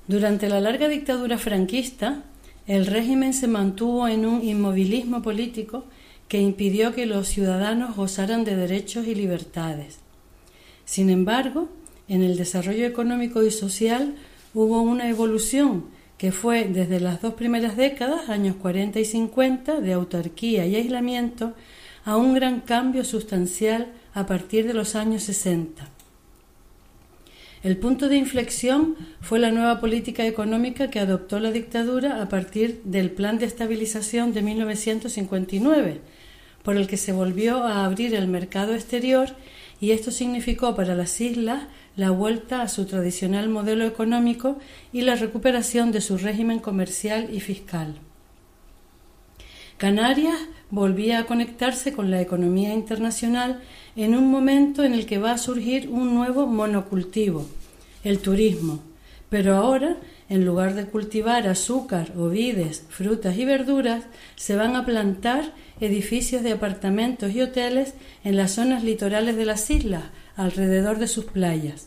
Durante la larga dictadura franquista, el régimen se mantuvo en un inmovilismo político que impidió que los ciudadanos gozaran de derechos y libertades. Sin embargo, en el desarrollo económico y social hubo una evolución que fue desde las dos primeras décadas, años 40 y 50, de autarquía y aislamiento, a un gran cambio sustancial a partir de los años 60. El punto de inflexión fue la nueva política económica que adoptó la dictadura a partir del Plan de Estabilización de 1959, por el que se volvió a abrir el mercado exterior, y esto significó para las islas la vuelta a su tradicional modelo económico y la recuperación de su régimen comercial y fiscal. Canarias volvía a conectarse con la economía internacional en un momento en el que va a surgir un nuevo monocultivo, el turismo, pero ahora, en lugar de cultivar azúcar o vides, frutas y verduras, se van a plantar edificios de apartamentos y hoteles en las zonas litorales de las islas, alrededor de sus playas.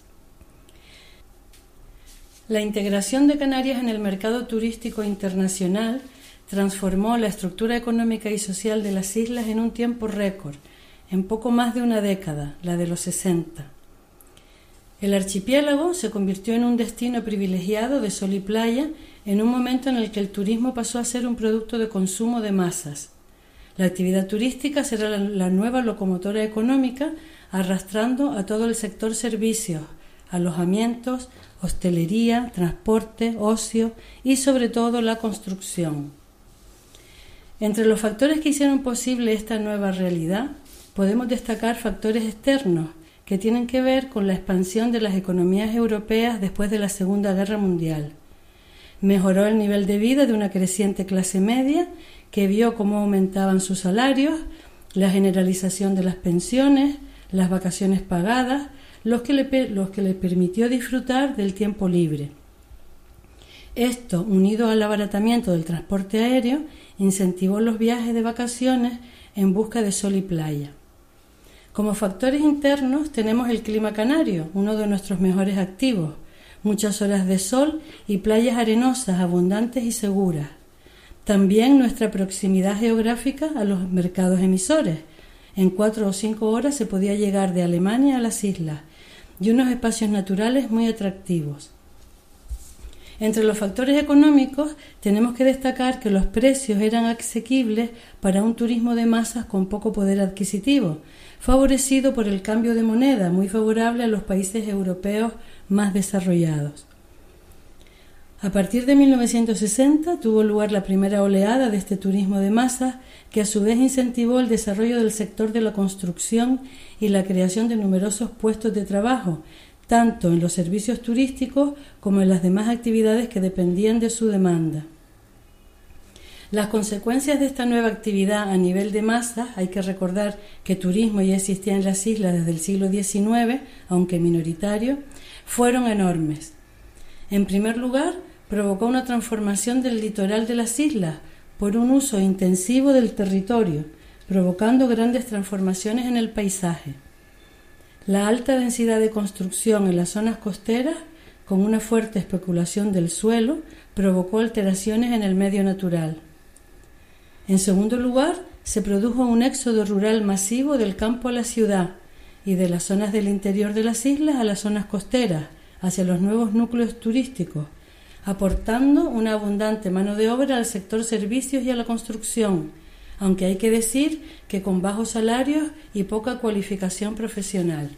La integración de Canarias en el mercado turístico internacional transformó la estructura económica y social de las islas en un tiempo récord, en poco más de una década, la de los 60. El archipiélago se convirtió en un destino privilegiado de sol y playa en un momento en el que el turismo pasó a ser un producto de consumo de masas. La actividad turística será la nueva locomotora económica, arrastrando a todo el sector servicios, alojamientos, hostelería, transporte, ocio y sobre todo la construcción. Entre los factores que hicieron posible esta nueva realidad, podemos destacar factores externos que tienen que ver con la expansión de las economías europeas después de la Segunda Guerra Mundial. Mejoró el nivel de vida de una creciente clase media que vio cómo aumentaban sus salarios, la generalización de las pensiones, las vacaciones pagadas, lo que le permitió disfrutar del tiempo libre. Esto, unido al abaratamiento del transporte aéreo, incentivó los viajes de vacaciones en busca de sol y playa. Como factores internos tenemos el clima canario, uno de nuestros mejores activos, muchas horas de sol y playas arenosas, abundantes y seguras. También nuestra proximidad geográfica a los mercados emisores. En 4 o 5 horas se podía llegar de Alemania a las islas, y unos espacios naturales muy atractivos. Entre los factores económicos tenemos que destacar que los precios eran asequibles para un turismo de masas con poco poder adquisitivo, favorecido por el cambio de moneda, muy favorable a los países europeos más desarrollados. A partir de 1960 tuvo lugar la primera oleada de este turismo de masas, que a su vez incentivó el desarrollo del sector de la construcción y la creación de numerosos puestos de trabajo, tanto en los servicios turísticos como en las demás actividades que dependían de su demanda. Las consecuencias de esta nueva actividad a nivel de masas, hay que recordar que turismo ya existía en las islas desde el siglo XIX, aunque minoritario, fueron enormes. En primer lugar, provocó una transformación del litoral de las islas por un uso intensivo del territorio, provocando grandes transformaciones en el paisaje. La alta densidad de construcción en las zonas costeras, con una fuerte especulación del suelo, provocó alteraciones en el medio natural. En segundo lugar, se produjo un éxodo rural masivo del campo a la ciudad y de las zonas del interior de las islas a las zonas costeras, hacia los nuevos núcleos turísticos, aportando una abundante mano de obra al sector servicios y a la construcción, aunque hay que decir que con bajos salarios y poca cualificación profesional.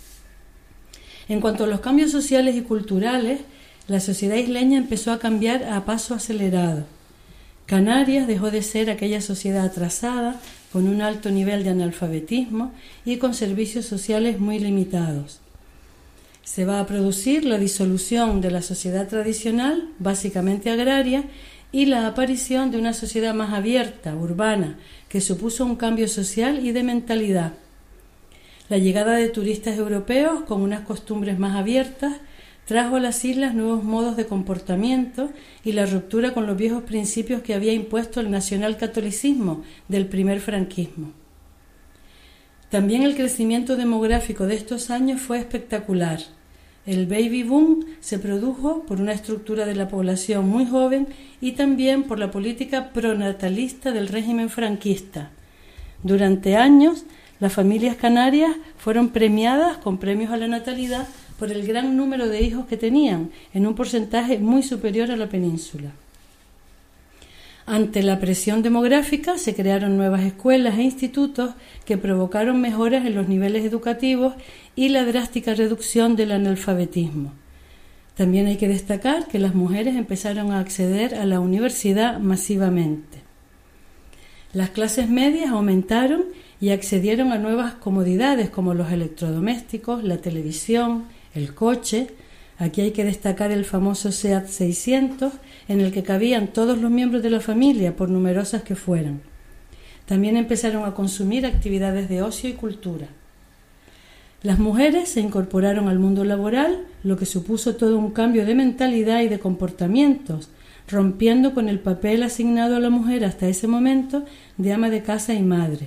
En cuanto a los cambios sociales y culturales, la sociedad isleña empezó a cambiar a paso acelerado. Canarias dejó de ser aquella sociedad atrasada, con un alto nivel de analfabetismo y con servicios sociales muy limitados. Se va a producir la disolución de la sociedad tradicional, básicamente agraria, y la aparición de una sociedad más abierta, urbana, que supuso un cambio social y de mentalidad. La llegada de turistas europeos con unas costumbres más abiertas trajo a las islas nuevos modos de comportamiento y la ruptura con los viejos principios que había impuesto el nacionalcatolicismo del primer franquismo. También el crecimiento demográfico de estos años fue espectacular. El baby boom se produjo por una estructura de la población muy joven y también por la política pronatalista del régimen franquista. Durante años, las familias canarias fueron premiadas con premios a la natalidad por el gran número de hijos que tenían, en un porcentaje muy superior a la península. Ante la presión demográfica se crearon nuevas escuelas e institutos que provocaron mejoras en los niveles educativos y la drástica reducción del analfabetismo. También hay que destacar que las mujeres empezaron a acceder a la universidad masivamente. Las clases medias aumentaron y accedieron a nuevas comodidades como los electrodomésticos, la televisión, el coche. Aquí hay que destacar el famoso SEAT 600, en el que cabían todos los miembros de la familia, por numerosas que fueran. También empezaron a consumir actividades de ocio y cultura. Las mujeres se incorporaron al mundo laboral, lo que supuso todo un cambio de mentalidad y de comportamientos, rompiendo con el papel asignado a la mujer hasta ese momento de ama de casa y madre.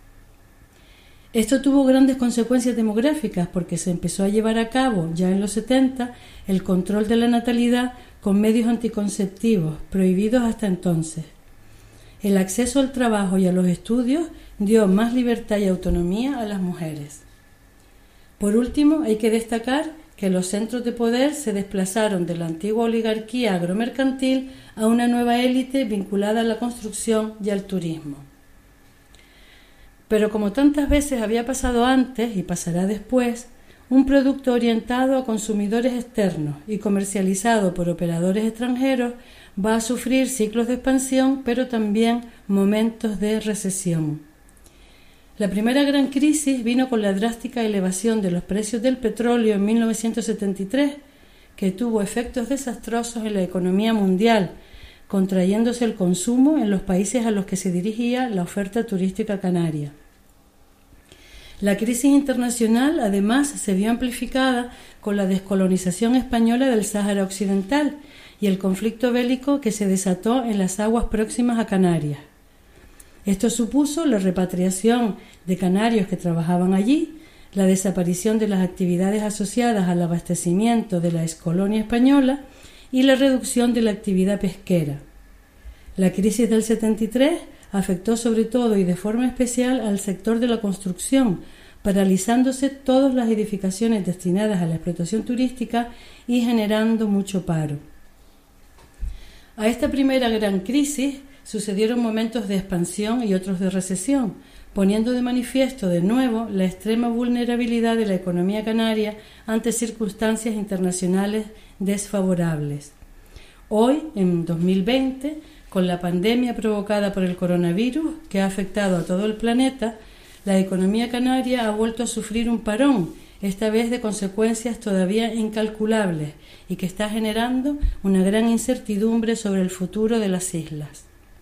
Esto tuvo grandes consecuencias demográficas porque se empezó a llevar a cabo, ya en los 70, el control de la natalidad con medios anticonceptivos, prohibidos hasta entonces. El acceso al trabajo y a los estudios dio más libertad y autonomía a las mujeres. Por último, hay que destacar que los centros de poder se desplazaron de la antigua oligarquía agromercantil a una nueva élite vinculada a la construcción y al turismo. Pero como tantas veces había pasado antes y pasará después, un producto orientado a consumidores externos y comercializado por operadores extranjeros va a sufrir ciclos de expansión, pero también momentos de recesión. La primera gran crisis vino con la drástica elevación de los precios del petróleo en 1973, que tuvo efectos desastrosos en la economía mundial, contrayéndose el consumo en los países a los que se dirigía la oferta turística canaria. La crisis internacional, además, se vio amplificada con la descolonización española del Sáhara Occidental y el conflicto bélico que se desató en las aguas próximas a Canarias. Esto supuso la repatriación de canarios que trabajaban allí, la desaparición de las actividades asociadas al abastecimiento de la excolonia española y la reducción de la actividad pesquera. La crisis del 73 afectó sobre todo y de forma especial al sector de la construcción, paralizándose todas las edificaciones destinadas a la explotación turística y generando mucho paro. A esta primera gran crisis sucedieron momentos de expansión y otros de recesión, poniendo de manifiesto de nuevo la extrema vulnerabilidad de la economía canaria ante circunstancias internacionales desfavorables. Hoy, en 2020, con la pandemia provocada por el coronavirus que ha afectado a todo el planeta, la economía canaria ha vuelto a sufrir un parón, esta vez de consecuencias todavía incalculables y que está generando una gran incertidumbre sobre el futuro de las islas.